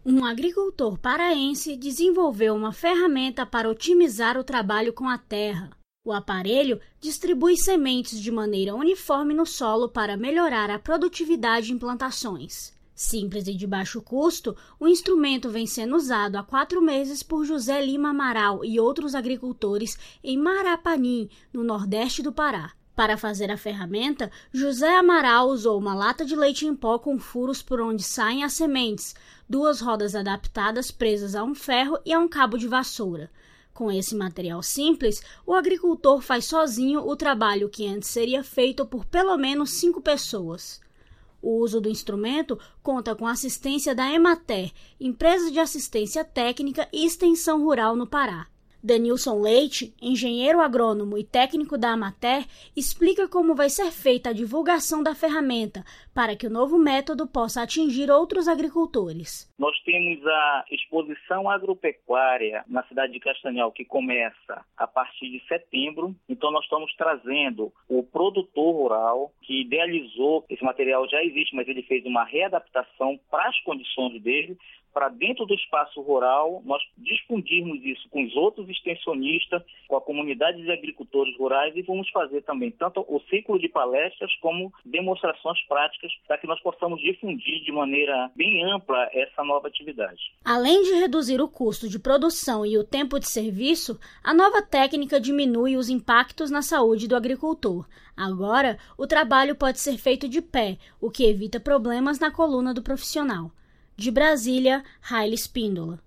Um agricultor paraense desenvolveu uma ferramenta para otimizar o trabalho com a terra. O aparelho distribui sementes de maneira uniforme no solo para melhorar a produtividade em plantações. Simples e de baixo custo, o instrumento vem sendo usado há 4 meses por José Lima Amaral e outros agricultores em Marapanim, no nordeste do Pará. Para fazer a ferramenta, José Amaral usou uma lata de leite em pó com furos por onde saem as sementes, 2 rodas adaptadas presas a um ferro e a um cabo de vassoura. Com esse material simples, o agricultor faz sozinho o trabalho que antes seria feito por pelo menos 5 pessoas. O uso do instrumento conta com a assistência da Emater, empresa de assistência técnica e extensão rural no Pará. Denilson Leite, engenheiro agrônomo e técnico da Emater, explica como vai ser feita a divulgação da ferramenta para que o novo método possa atingir outros agricultores. Nós temos a exposição agropecuária na cidade de Castanhal, que começa a partir de setembro. Então nós estamos trazendo o produtor rural que idealizou, esse material já existe, mas ele fez uma readaptação para as condições dele, para dentro do espaço rural, nós difundirmos isso com os outros extensionistas, com a comunidade de agricultores rurais e vamos fazer também tanto o ciclo de palestras como demonstrações práticas para que nós possamos difundir de maneira bem ampla essa nova atividade. Além de reduzir o custo de produção e o tempo de serviço, a nova técnica diminui os impactos na saúde do agricultor. Agora, o trabalho pode ser feito de pé, o que evita problemas na coluna do profissional. De Brasília, Raile Espíndola.